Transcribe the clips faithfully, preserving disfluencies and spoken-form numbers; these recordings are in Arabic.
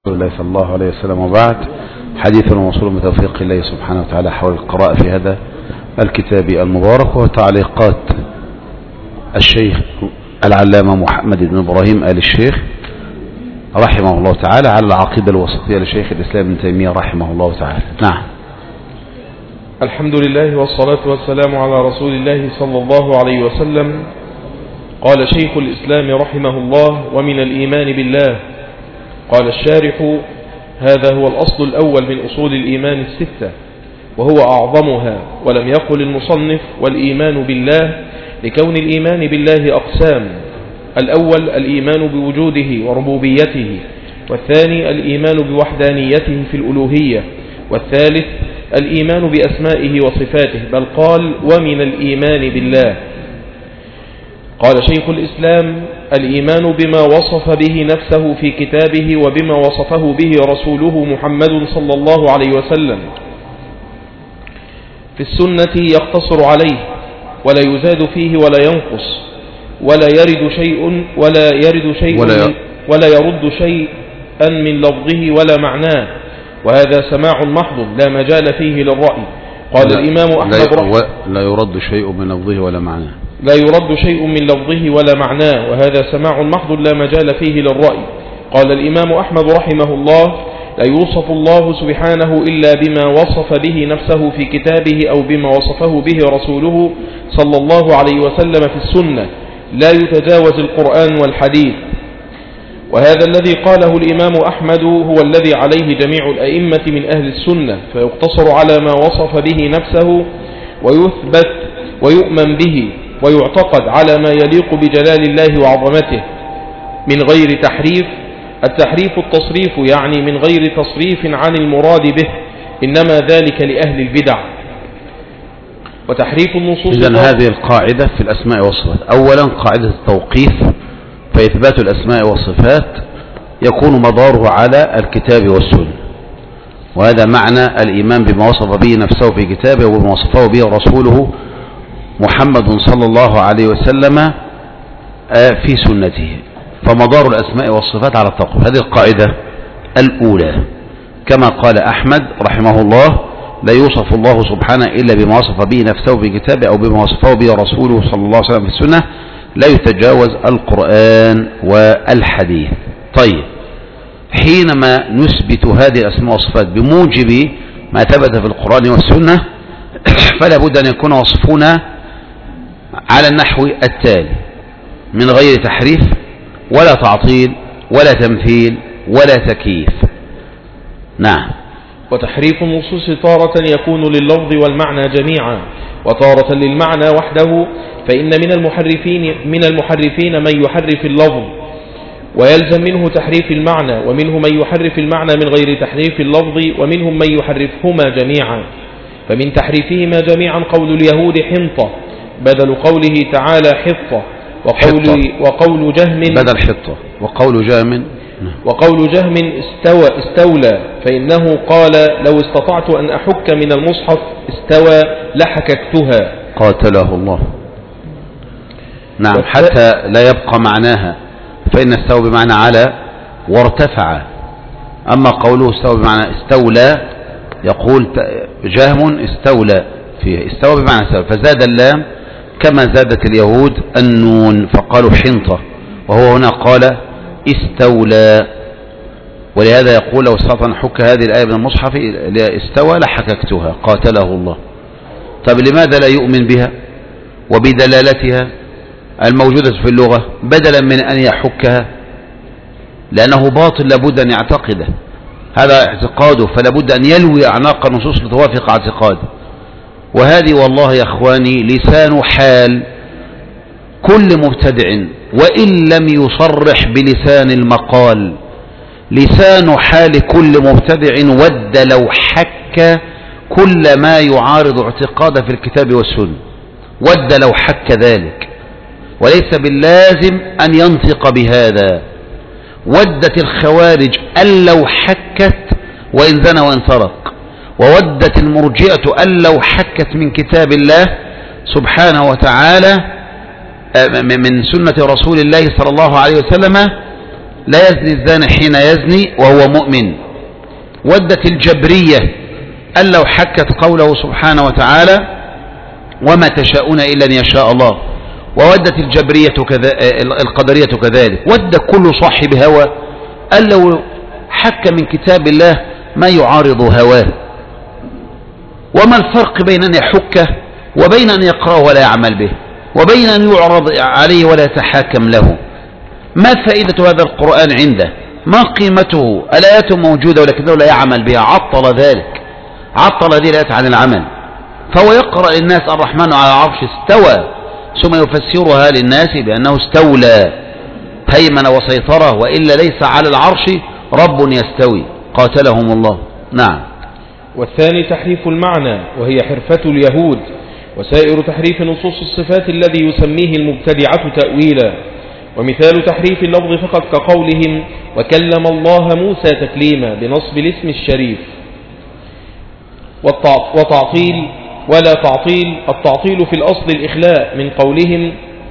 الله صلى الله عليه وسلم. وبعد، حديث موصول بتوفيق الله سبحانه وتعالى حول القراءة في هذا الكتاب المبارك، وتعليقات الشيخ العلامة محمد بن إبراهيم آل الشيخ رحمه الله تعالى على العقيدة الوسطية لشيخ الإسلام ابن تيمية رحمه الله تعالى. نعم. الحمد لله والصلاة والسلام على رسول الله صلى الله عليه وسلم. قال شيخ الإسلام رحمه الله: ومن الإيمان بالله. قال الشارح: هذا هو الأصل الأول من أصول الإيمان الستة، وهو أعظمها، ولم يقل المصنف والإيمان بالله، لكون الإيمان بالله أقسام: الأول الإيمان بوجوده وربوبيته، والثاني الإيمان بوحدانيته في الألوهية، والثالث الإيمان بأسمائه وصفاته، بل قال: ومن الإيمان بالله. قال شيخ الإسلام: الإيمان بما وصف به نفسه في كتابه وبما وصفه به رسوله محمد صلى الله عليه وسلم في السنة يقتصر عليه، ولا يزاد فيه ولا ينقص، ولا يرد شيء ولا يرد شيء ولا, من ولا يرد شيئا من لفظه ولا معناه، وهذا سماع محض لا مجال فيه للرأي. قال لا الإمام أحمد رحمه لا يرد شيء من لفظه ولا معناه لا يرد شيء من لفظه ولا معناه، وهذا سماع محض لا مجال فيه للرأي. قال الإمام أحمد رحمه الله: لا يوصف الله سبحانه إلا بما وصف به نفسه في كتابه أو بما وصفه به رسوله صلى الله عليه وسلم في السنة، لا يتجاوز القرآن والحديث. وهذا الذي قاله الإمام أحمد هو الذي عليه جميع الأئمة من أهل السنة، فيقتصر على ما وصف به نفسه ويثبت ويؤمن به ويعتقد على ما يليق بجلال الله وعظمته من غير تحريف. التحريف التصريف، يعني من غير تصريف عن المراد به، إنما ذلك لأهل البدع. وتحريف النصوص. إذن هذه القاعدة في الأسماء والصفات: أولا قاعدة التوقيف، فإثبات الأسماء والصفات يكون مداره على الكتاب والسنة، وهذا معنى الإيمان بما وصف به نفسه في كتابه وبما وصفه به رسوله محمد صلى الله عليه وسلم في سنته، فمدار الأسماء والصفات على التوقيف. هذه القاعدة الأولى، كما قال أحمد رحمه الله: لا يوصف الله سبحانه إلا بما وصف به نفسه في كتابه أو بما وصفه به رسوله صلى الله عليه وسلم في السنة، لا يتجاوز القرآن والحديث. طيب، حينما نثبت هذه الأسماء والصفات بموجب ما ثبت في القرآن والسنة، فلا بد أن يكون وصفنا على النحو التالي: من غير تحريف ولا تعطيل ولا تمثيل ولا تكييف. نعم. وتحريف النصوص تارة يكون لللفظ والمعنى جميعا، وتارة للمعنى وحده، فإن من المحرفين من المحرفين من يحرف اللفظ ويلزم منه تحريف المعنى، ومنهم من يحرف المعنى من غير تحريف اللفظ، ومنهم من يحرفهما جميعا. فمن تحريفهما جميعا قول اليهود حنطة بدل قوله تعالى حطة، وقول, وقول جهم بدل حطة، وقول جهم وقول جهم استوى استولى، فإنه قال: لو استطعت أن أحك من المصحف استوى لحككتها، قاتله الله. نعم، حتى لا يبقى معناها، فإن استوى بمعنى على وارتفع، أما قوله استوى بمعنى استولى، يقول جهم استولى فيه، استوى بمعنى استولى، فزاد اللام كما زادت اليهود النون فقالوا حنطة، وهو هنا قال استولى. ولهذا يقول: لو استطعت أن أحك هذه الآية من المصحف استوى لحككتها، قاتله الله. طب لماذا لا يؤمن بها وبدلالتها الموجودة في اللغة بدلا من أن يحكها؟ لأنه باطل، لابد أن يعتقده، هذا اعتقاده، فلابد أن يلوي أعناق النصوص لتوافق اعتقاده. وهذه والله يا أخواني لسان حال كل مبتدع، وإن لم يصرح بلسان المقال، لسان حال كل مبتدع ود لو حك كل ما يعارض اعتقاده في الكتاب والسنة، ود لو حك ذلك، وليس باللازم أن ينطق بهذا. ودت الخوارج أن لو حكت وإن زنى وإن سرق، وودت المرجئة أن لو حكت من كتاب الله سبحانه وتعالى من سنة رسول الله صلى الله عليه وسلم لا يزني الزاني حين يزني وهو مؤمن. ودت الجبرية أن لو حكت قوله سبحانه وتعالى وما تشاءون إلا أن يشاء الله. وودت الجبرية كذا القدرية كذلك. ود كل صاحب هوى أن لو حك من كتاب الله ما يعارض هواه. وما الفرق بين أن يحكه وبين أن يقرأه ولا يعمل به وبين أن يعرض عليه ولا يتحاكم له؟ ما فائدة هذا القرآن عنده؟ ما قيمته؟ الآيات موجودة ولكنه لا يعمل بها. عطل ذلك، عطل هذه الآيات عن العمل. فهو يقرأ للناس الرحمن على العرش استوى ثم يفسرها للناس بأنه استولى هيمن وسيطرة، وإلا ليس على العرش رب يستوي قاتلهم الله. نعم. والثاني تحريف المعنى وهي حرفة اليهود، وسائر تحريف نصوص الصفات الذي يسميه المبتدعة تأويلا. ومثال تحريف اللفظ فقط كقولهم وكلم الله موسى تكليما بنصب الاسم الشريف. وتعطيل ولا تعطيل، التعطيل في الأصل الإخلاء من قولهم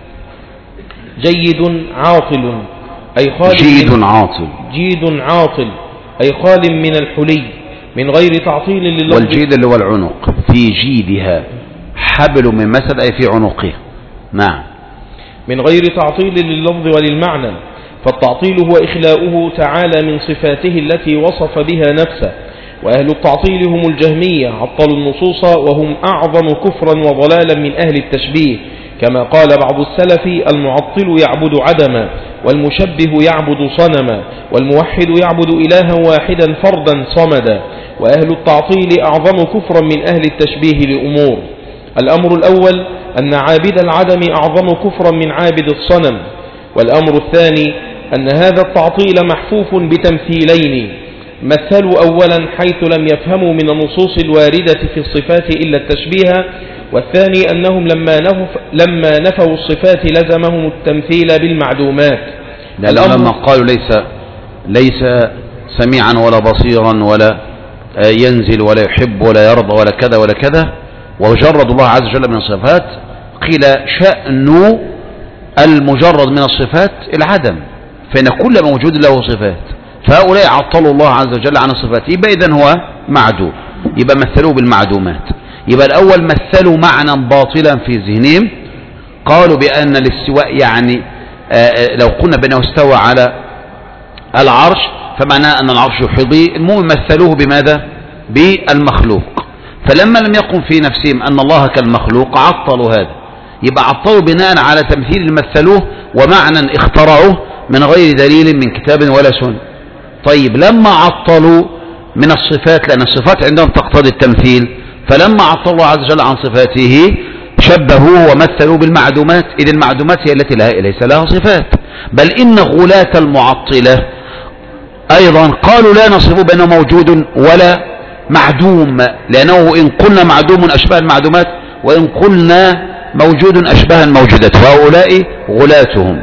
جيد عاطل أي خال جيد عاطل جيد عاطل أي خال من الحلي من غير تعطيل لللفظ. والجيد اللي هو العنق، في جيدها حبل من مسد أي في عنقها. نعم. من غير تعطيل لللفظ وللمعنى، فالتعطيل هو إخلاؤه تعالى من صفاته التي وصف بها نفسه. وأهل التعطيل هم الجهمية، عطلوا النصوص وهم أعظم كفرا وضلالا من أهل التشبيه، كما قال بعض السلف المعطل يعبد عدما، والمشبه يعبد صنما، والموحد يعبد إلها واحدا فردا صمدا. وأهل التعطيل أعظم كفرا من أهل التشبيه لأمور. الأمر الأول أن عابد العدم أعظم كفرا من عابد الصنم. والأمر الثاني أن هذا التعطيل محفوف بتمثيلين: مثلوا أولا حيث لم يفهموا من النصوص الواردة في الصفات إلا التشبيه، والثاني أنهم لما, نف... لما نفوا الصفات لزمهم التمثيل بالمعدومات. لما قالوا ليس ليس سميعا ولا بصيرا ولا ينزل ولا يحب ولا يرضى ولا كذا ولا كذا، وجرد الله عز وجل من الصفات، قيل شأن المجرد من الصفات العدم، فإن كل موجود له صفات، فهؤلاء عطلوا الله عز وجل عن الصفات، يبقى إذن هو معدوم، يبقى مثلوه بالمعدومات. يبقى الأول مثلوا معنى باطلا في ذهنهم، قالوا بأن الاستواء يعني لو قلنا بأنه استوى على العرش فمعناه أن العرش يحيطه. المهم مثلوه بماذا؟ بالمخلوق. فلما لم يقم في نفسهم أن الله كالمخلوق عطلوا هذا، يبقى عطلوا بناء على تمثيل مثلوه ومعنى اخترعوه من غير دليل من كتاب ولا سنة. طيب لما عطلوا من الصفات، لأن الصفات عندهم تقتضي التمثيل، فلما عطلوا الله عز وجل عن صفاته شبهوه ومثلوا بالمعدومات، إذ المعدومات هي التي لا ليس لها صفات. بل إن غلاة المعطلة أيضا قالوا لا نصف بأنه موجود ولا معدوم، لأنه إن قلنا معدوم أشبه المعدومات، وإن قلنا موجود أشبه الموجودات، فهؤلاء غلاتهم.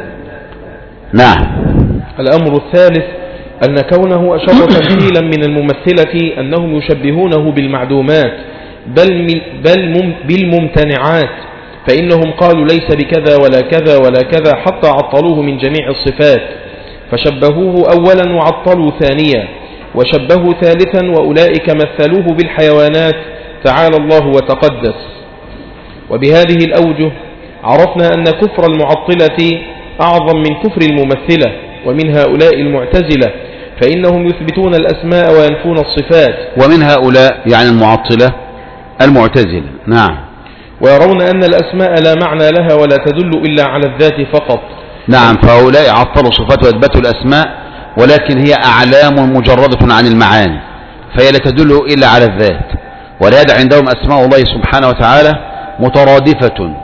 نعم. الأمر الثالث أن كونه أشر تمثيلا من الممثلة أنهم يشبهونه بالمعدومات بل, بل بالممتنعات، فإنهم قالوا ليس بكذا ولا كذا ولا كذا حتى عطلوه من جميع الصفات، فشبهوه أولا وعطلوا ثانيا، وشبهوا ثالثا، وأولئك مثلوه بالحيوانات تعالى الله وتقدس. وبهذه الأوجه عرفنا أن كفر المعطلة أعظم من كفر الممثلة، ومن هؤلاء المعتزلة، فإنهم يثبتون الأسماء وينفون الصفات. ومن هؤلاء يعني المعطلة المعتزلة. نعم. ويرون أن الأسماء لا معنى لها ولا تدل إلا على الذات فقط. نعم. فهؤلاء عطلوا صفات وأثبتوا الأسماء، ولكن هي أعلام مجردة عن المعاني، فهي لا تدل إلا على الذات. ولهذا عندهم أسماء الله سبحانه وتعالى مترادفة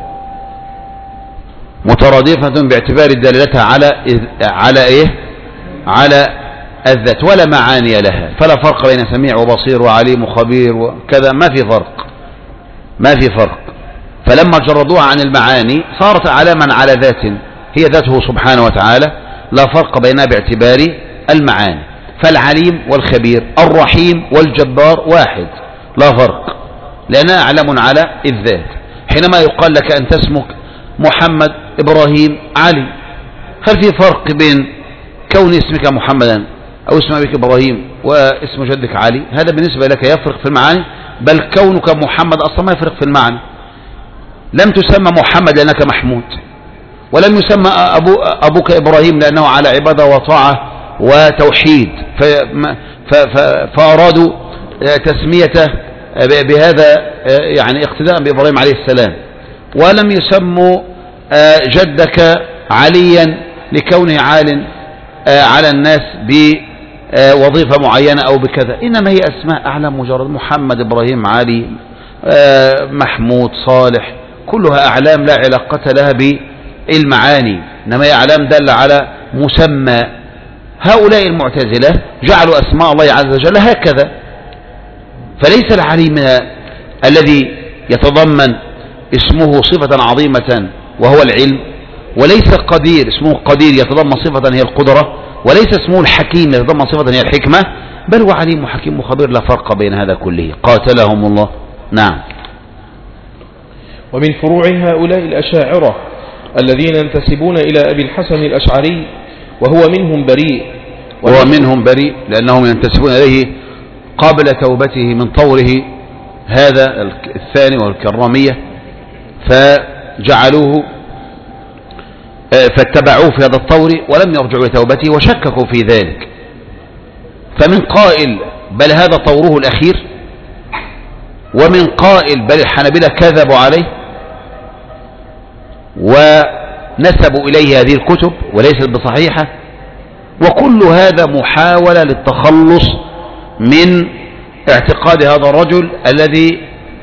مترادفة باعتبار دلالتها على على إيه؟ على الذات، ولا معاني لها، فلا فرق بين سميع وبصير وعليم وخبير وكذا، ما في فرق ما في فرق. فلما جردوها عن المعاني صارت علامة على ذات هي ذاته سبحانه وتعالى، لا فرق بينها باعتبار المعاني. فالعليم والخبير، الرحيم والجبار واحد، لا فرق، لأنها أعلم على الذات. حينما يقال لك أنت اسمك محمد إبراهيم علي، هل في فرق بين كون اسمك محمدا أو اسم أبيك إبراهيم واسم جدك علي هذا بالنسبة لك يفرق في المعاني، بل كونك محمد أصلا ما يفرق في المعنى. لم تسمى محمد لأنك محمود، ولم يسمى أبو أبوك إبراهيم لأنه على عبادة وطاعة وتوحيد، فأرادوا تسميته بهذا يعني اقتداء بإبراهيم عليه السلام. ولم يسموا جدك عليا لكونه عال على الناس بوظيفة معينة أو بكذا، إنما هي أسماء أعلام مجرد، محمد إبراهيم علي محمود صالح، كلها أعلام لا علاقة لها بالمعاني، إنما هي أعلام دل على مسمى. هؤلاء المعتزلة جعلوا أسماء الله عز وجل هكذا، فليس العليم الذي يتضمن اسمه صفة عظيمة وهو العلم، وليس قدير اسمه قدير يتضمن صفة هي القدرة، وليس اسمه الحكيم يتضمن صفة هي الحكمة، بل هو عليم وحكيم وخبير، لا فرق بين هذا كله، قاتلهم الله. نعم. ومن فروع هؤلاء الأشاعرة الذين ينتسبون إلى أبي الحسن الأشعري وهو منهم بريء، وهو منهم بريء لأنهم ينتسبون إليه قبل توبته من طوره هذا الثاني والكرامية، فجعلوه فاتبعوه في هذا الطور ولم يرجعوا لتوبته وشككوا في ذلك. فمن قائل بل هذا طوره الأخير، ومن قائل بل الحنابلة كذبوا عليه ونسبوا إليه هذه الكتب وليست بصحيحة، وكل هذا محاولة للتخلص من اعتقاد هذا الرجل الذي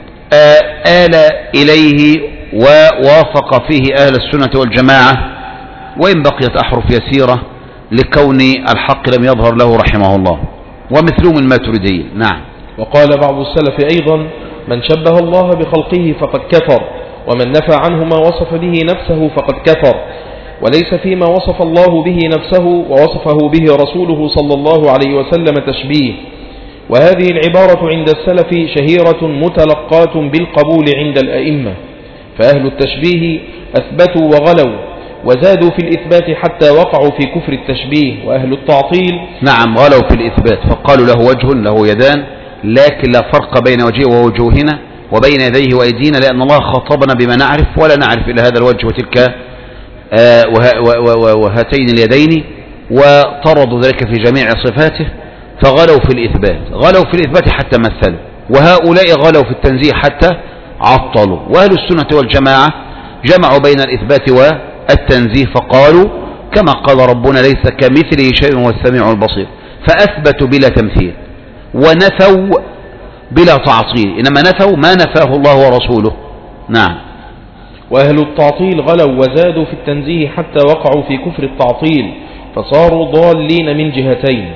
آل إليه ووافق فيه أهل السنة والجماعة، وإن بقيت أحرف يسيرة لكون الحق لم يظهر له رحمه الله، ومثلهم الماتريدية. نعم. وقال بعض السلف أيضا: من شبه الله بخلقه فقد كفر، ومن نفى عنه ما وصف به نفسه فقد كفر، وليس فيما وصف الله به نفسه ووصفه به رسوله صلى الله عليه وسلم تشبيه. وهذه العبارة عند السلف شهيرة متلقاة بالقبول عند الأئمة، فأهل التشبيه أثبتوا وغلوا وزادوا في الإثبات حتى وقعوا في كفر التشبيه. وأهل التعطيل نعم غلوا في الإثبات، فقالوا له وجه له يدان، لكن لا فرق بين وجهه ووجوهنا وبين يديه وأيدينا، لأن الله خاطبنا بما نعرف ولا نعرف إلا هذا الوجه وتلك آه وهاتين اليدين، وطردوا ذلك في جميع صفاته، فغلوا في الإثبات غلوا في الإثبات حتى مثلوا، وهؤلاء غلوا في التنزيه حتى عطلوا. وأهل السنة والجماعة جمعوا بين الإثبات والتنزيه، فقالوا كما قال ربنا: ليس كمثله شيء وهو السميع البصير، فأثبتوا بلا تمثيل ونفوا بلا تعطيل، إنما نفوا ما نفاه الله ورسوله. نعم. وأهل التعطيل غلوا وزادوا في التنزيه حتى وقعوا في كفر التعطيل، فصاروا ضالين من جهتين: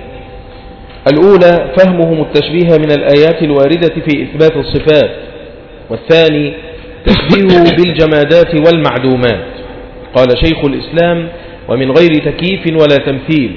الأولى فهمهم التشبيه من الآيات الواردة في إثبات الصفات، والثاني تشبيهه بالجمادات والمعدومات. قال شيخ الإسلام: ومن غير تكييف ولا تمثيل.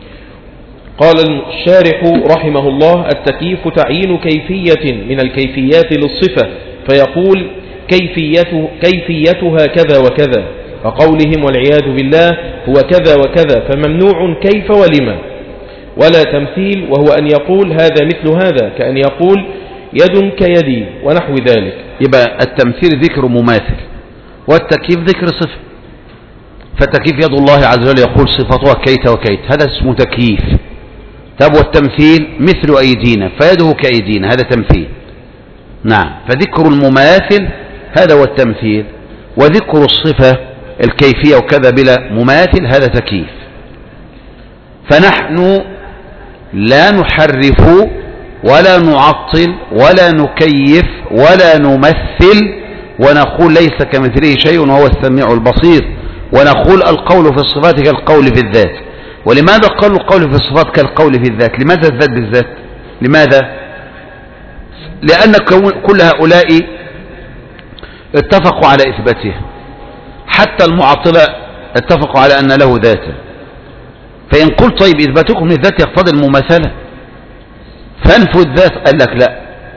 قال الشارح رحمه الله: التكييف تعيين كيفية من الكيفيات للصفة، فيقول كيفيته كيفيتها كذا وكذا، وقولهم والعياذ بالله هو كذا وكذا، فممنوع كيف ولما. ولا تمثيل، وهو أن يقول هذا مثل هذا، كأن يقول يد كيدي ونحو ذلك. يبقى التمثيل ذكر مماثل، والتكييف ذكر صفة. فالتكييف يد الله عز وجل يقول صفتها كيت وكيت، هذا اسمه تكييف. طب والتمثيل مثل أيدينا، فيده كأيدينا، هذا تمثيل. نعم. فذكر المماثل هذا هو التمثيل، وذكر الصفة الكيفية وكذا بلا مماثل هذا تكييف. فنحن لا نحرف ولا نعطل ولا نكيف ولا نمثل، ونقول ليس كمثله شيء وهو السميع البصير، ونقول القول في الصفات كالقول في الذات. ولماذا قالوا القول في الصفات كالقول في الذات؟ لماذا الذات بالذات؟ لماذا؟ لأن كل هؤلاء اتفقوا على إثباتها، حتى المعطلة اتفقوا على أن له ذاتا. فإن قلت طيب إثباتكم للذات يقتضي المماثلة، فانفوا الذات، قال لك لا.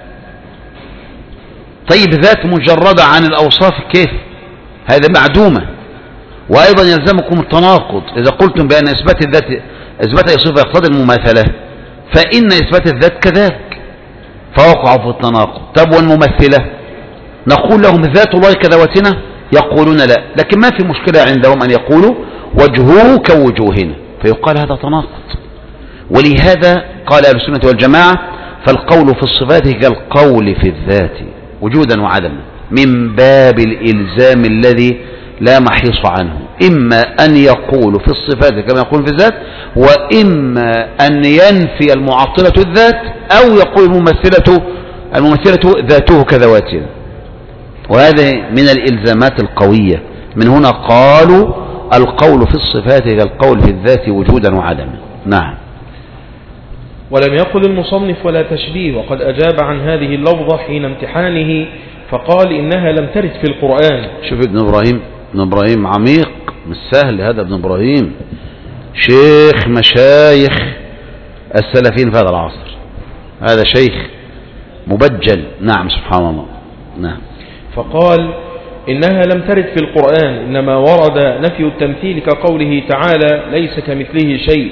طيب ذات مجردة عن الأوصاف كيف؟ هذا معدومة. وأيضا يلزمكم التناقض إذا قلتم بأن إثبات الذات إثبات أي صفة يقتضي المماثلة، فإن إثبات الذات كذلك فوقع في التناقض. طب والممثلة نقول لهم ذات الله كذواتنا؟ يقولون لا، لكن ما في مشكلة عندهم أن يقولوا وجهه كوجوهنا، فيقال هذا تناقض. ولهذا قال أهل السنة والجماعة فالقول في الصفات كالقول في الذات وجودا وعدما، من باب الإلزام الذي لا محيص عنه، إما أن يقول في الصفات كما يقول في الذات، وإما أن ينفي المعطلة الذات، أو يقول الممثلة الممثلة ذاته كذواتنا. وهذا من الإلزامات القوية. من هنا قالوا القول في الصفات كالقول في الذات وجودا وعدما. نعم. ولم يقل المصنف ولا تشبيه، وقد أجاب عن هذه اللفظة حين امتحانه فقال إنها لم ترد في القرآن. شوف ابن إبراهيم، ابن إبراهيم عميق، مش سهل هذا. ابن إبراهيم شيخ مشايخ السلفين في هذا العصر، هذا شيخ مبجل. نعم سبحان الله. نعم. فقال إنها لم ترد في القرآن، إنما ورد نفي التمثيل كقوله تعالى ليس كمثله شيء،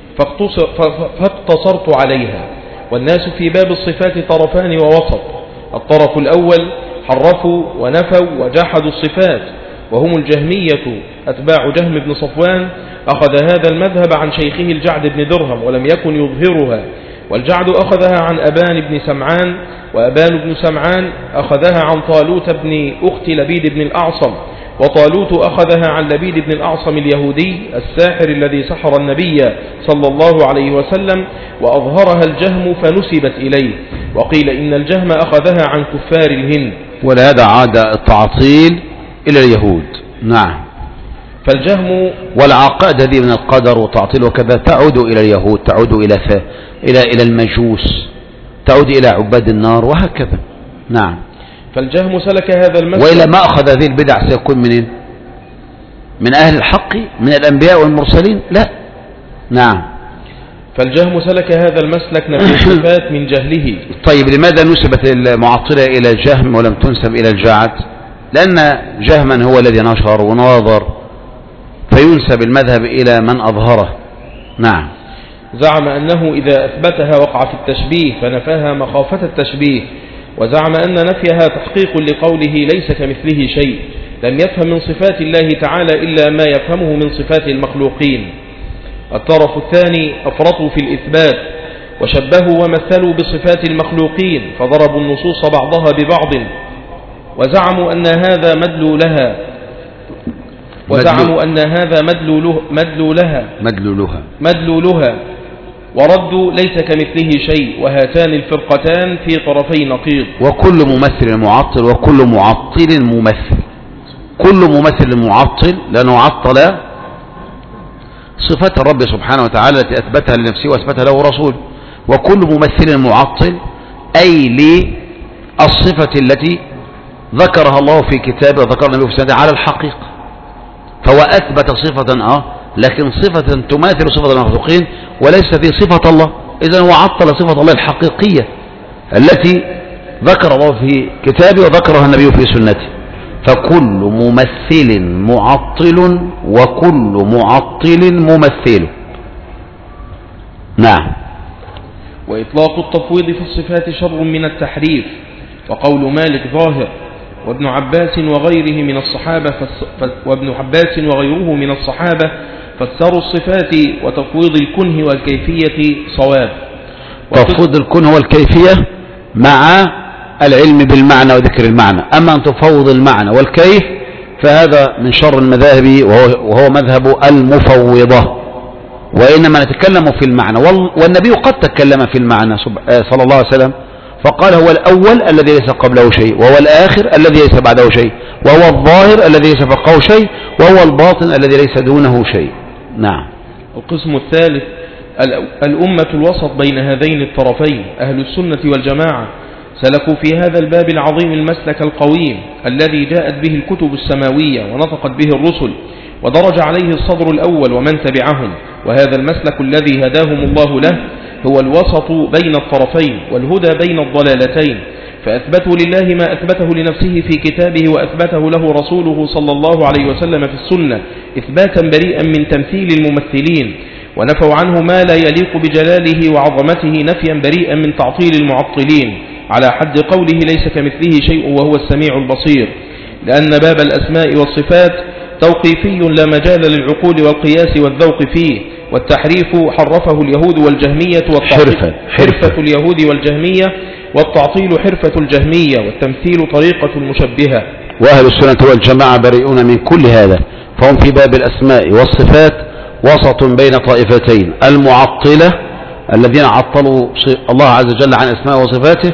فاقتصرت عليها. والناس في باب الصفات طرفان ووسط، الطرف الأول حرفوا ونفوا وجحدوا الصفات، وهم الجهمية أتباع جهم بن صفوان، أخذ هذا المذهب عن شيخه الجعد بن درهم ولم يكن يظهرها، والجعد أخذها عن أبان بن سمعان، وأبان بن سمعان أخذها عن طالوت بن أخت لبيد بن الأعصم، وطالوت أخذها عن لبيد بن الأعصم اليهودي الساحر الذي سحر النبي صلى الله عليه وسلم، وأظهرها الجهم فنسبت إليه، وقيل إن الجهم أخذها عن كفار الهند. ولهذا عاد التعطيل إلى اليهود. نعم. فالجهم والعقائد هذه من القدر وتعطيل وكذا تعود إلى اليهود، تعود إلى ف... إلى إلى المجوس، تعود إلى عباد النار وهكذا. نعم. فالجهم سلك هذا المسلك، وإلى ما أخذ هذه البدع سيكون منين؟ من أهل الحق من الأنبياء والمرسلين؟ لا. نعم. فالجهم سلك هذا المسلك نفي الصفات من جهله. طيب لماذا نسبت المعطلة إلى الجهم ولم تنسب إلى الجعد؟ لأن جهما هو الذي نشر وناظر، فينسب المذهب إلى من أظهره. نعم. زعم أنه إذا أثبتها وقع في التشبيه فنفاها مخافة التشبيه، وزعم أن نفيها تحقيق لقوله ليس كمثله شيء، لم يفهم من صفات الله تعالى إلا ما يفهمه من صفات المخلوقين. الطرف الثاني أفرطوا في الإثبات وشبهوا ومثلوا بصفات المخلوقين، فضربوا النصوص بعضها ببعض، وزعموا أن هذا مدلولها وزعموا أن هذا مدلوله مدلولها مدلولها مدلولها وردوا ليس كمثله شيء، وهاتان الفرقتان في طرفي نقيض. وكل ممثل معطل وكل معطل ممثل. كل ممثل معطل لأنه عطل صفات الرب سبحانه وتعالى التي أثبتها لنفسه وأثبتها له رسول، وكل ممثل معطل أي للصفة التي ذكرها الله في كتابه وذكرها النبي في سنته على الحقيقة، فهو أثبت صفة آه لكن صفة تماثل صفة المخلوقين وليس في صفة الله. إذن هو عطل صفة الله الحقيقية التي ذكر الله في كتابه وذكرها النبي في سنته. فكل ممثل معطل وكل معطل ممثل. نعم. وإطلاق التفويض في الصفات شر من التحريف، وقول مالك ظاهر، وابن عباس وغيره من الصحابة فس... وابن عباس وغيره من الصحابة فسروا الصفات وتفويض الكنه والكيفية صواب. تفويض الكنه والكيفية مع العلم بالمعنى وذكر المعنى، أما أن تفوض المعنى والكيف فهذا من شر المذاهب وهو, وهو مذهب المفوضة. وإنما نتكلم في المعنى، والنبي قد تكلم في المعنى صلى الله عليه وسلم فقال هو الأول الذي ليس قبله شيء، وهو الآخر الذي ليس بعده شيء، وهو الظاهر الذي ليس فوقه شيء، وهو الباطن الذي ليس دونه شيء. نعم. القسم الثالث الأمة الوسط بين هذين الطرفين، أهل السنة والجماعة، سلكوا في هذا الباب العظيم المسلك القويم الذي جاءت به الكتب السماوية ونطقت به الرسل، ودرج عليه الصدر الأول ومن تبعهم، وهذا المسلك الذي هداهم الله له هو الوسط بين الطرفين والهدى بين الضلالتين، فأثبتوا لله ما أثبته لنفسه في كتابه وأثبته له رسوله صلى الله عليه وسلم في السنة إثباتا بريئا من تمثيل الممثلين، ونفوا عنه ما لا يليق بجلاله وعظمته نفيا بريئا من تعطيل المعطلين على حد قوله ليس كمثله شيء وهو السميع البصير، لأن باب الأسماء والصفات توقيفي لا مجال للعقول والقياس والذوق فيه، والتحريف حرفه اليهود والجهمية حرفة, حرفة اليهود والجهمية، والتعطيل حرفة الجهمية، والتمثيل طريقة المشبهة. وأهل السنة والجماعة بريئون من كل هذا، فهم في باب الأسماء والصفات وسط بين طائفتين: المعطلة الذين عطلوا الله عز وجل عن أسماء وصفاته،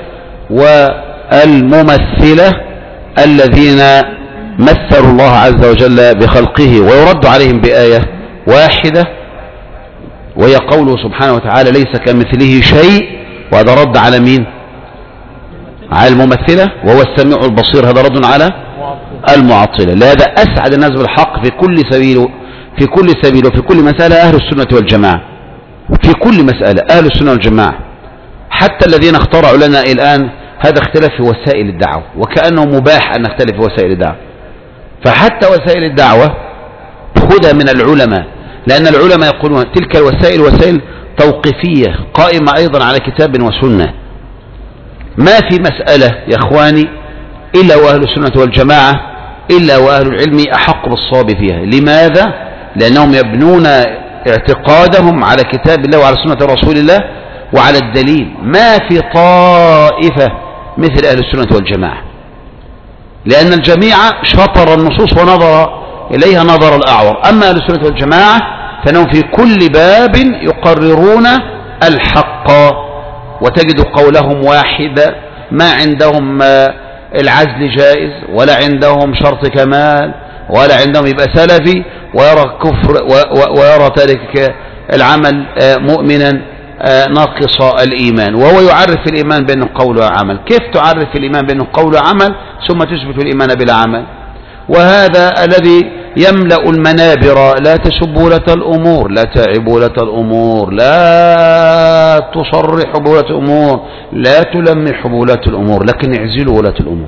والممثلة الذين مثلوا الله عز وجل بخلقه، ويرد عليهم بآية واحدة وهي قوله سبحانه وتعالى ليس كمثله شيء، وهذا رد على مين؟ على الممثلة، وهو السميع البصير، هذا رد على المعطلة. لهذا أسعد الناس بالحق في كل سبيل في كل سبيل وفي كل مسألة أهل السنة والجماعة، في كل مسألة أهل السنة والجماعة، حتى الذين اخترعوا لنا الآن هذا اختلاف في وسائل الدعوة، وكأنه مباح أن نختلف في وسائل الدعوة. فحتى وسائل الدعوة خذها من العلماء، لأن العلماء يقولون تلك الوسائل وسائل توقيفية قائمة أيضا على كتاب وسنة. ما في مسألة يا إخواني إلا وأهل السنة والجماعة إلا وأهل العلم أحق بالصواب فيها. لماذا؟ لأنهم يبنون اعتقادهم على كتاب الله وعلى سنة رسول الله وعلى الدليل. ما في طائفة مثل أهل السنة والجماعة، لأن الجميع شطر النصوص ونظر إليها نظر الأعور. أما أهل السنة والجماعة فإنهم في كل باب يقررون الحق، وتجد قولهم واحدة، ما عندهم العزل جائز، ولا عندهم شرط كمال، ولا عندهم يبقى سلفي ويرى كفر ويرى تارك العمل مؤمنا ناقص الإيمان، وهو يعرف الإيمان بأنه قول وعمل. كيف تعرف الإيمان بأنه قول وعمل ثم تثبت الإيمان بلا عمل؟ وهذا الذي يملأ المنابر: لا تسبوا ولاة الأمور، لا تعبوا ولاة الأمور، لا تصرحوا بولاة الأمور، لا تلمحوا بولاة الأمور، لكن اعزلوا ولاة الأمور،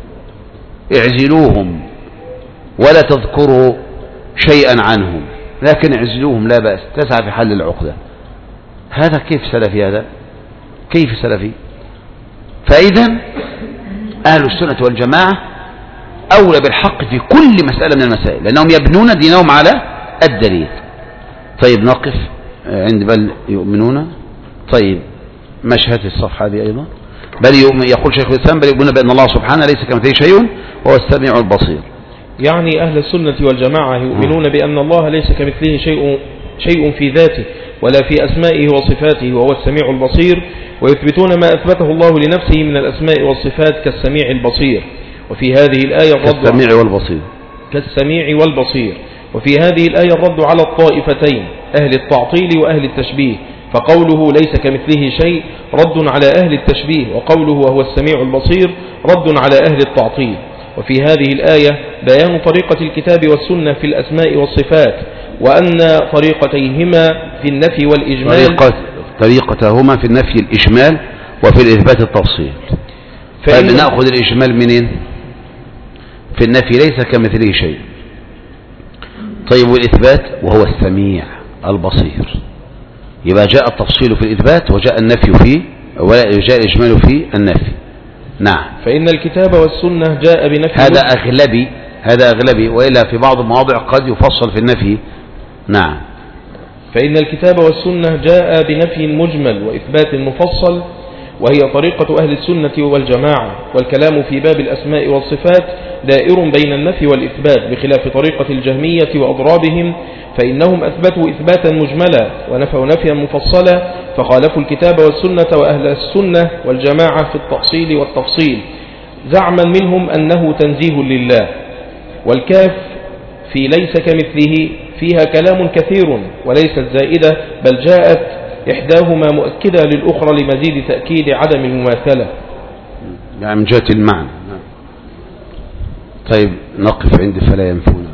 اعزلوهم ولا تذكروا شيئا عنهم، لكن اعزلوهم لا بأس، تسعى في حل العقدة. هذا كيف سلفي؟ هذا كيف سلفي؟ فإذا أهل السنة والجماعة أولى بالحق في كل مسألة من المسائل، لأنهم يبنون دينهم على الدليل. طيب نقف عند بل يؤمنون. طيب مشهد الصفحة هذه أيضا: بل يقول شيخ الإسلام بل يؤمنون بأن الله سبحانه ليس كمثله شيء وهو السميع البصير. يعني أهل السنة والجماعة يؤمنون بأن الله ليس كمثله شيء شيء في ذاته ولا في أسمائه وصفاته وهو السميع البصير، ويثبتون ما أثبته الله لنفسه من الأسماء والصفات كالسميع البصير. وفي هذه الآية الرد كالسميع والبصير كالسميع والبصير وفي هذه الآية الرد على الطائفتين أهل التعطيل وأهل التشبيه، فقوله ليس كمثله شيء رد على أهل التشبيه، وقوله وهو السميع البصير رد على أهل التعطيل. وفي هذه الآية بيان طريقة الكتاب والسنة في الأسماء والصفات، وأن طريقتيهما في النفي والإجمال طريقة طريقتهما في النفي الإجمال وفي الإثبات التفصيل. فنأخذ الإجمال منين؟ في النفي ليس كمثله شيء. طيب والإثبات وهو السميع البصير، يبقى جاء التفصيل في الإثبات وجاء النفي فيه وجاء الإجمال في النفي. نعم. فإن الكتاب والسنة جاء بنفي هذا أغلبي هذا أغلبي وإلا في بعض المواضع قد يفصل في النفي. نعم. فإن الكتاب والسنة جاء بنفي مجمل وإثبات مفصل، وهي طريقة أهل السنة والجماعة. والكلام في باب الأسماء والصفات دائر بين النفي والإثبات، بخلاف طريقة الجهمية وأضرابهم، فإنهم أثبتوا إثباتا مجملا ونفوا نفيا مفصلا، فخالفوا الكتاب والسنة وأهل السنة والجماعة في التأصيل والتفصيل، زعما منهم أنه تنزيه لله. والكاف في ليس كمثله فيها كلام كثير وليست زائدة، بل جاءت إحداهما مؤكدة للأخرى لمزيد تأكيد عدم المماثلة، يعني من جهة المعنى. طيب نقف عند فلا ينفون.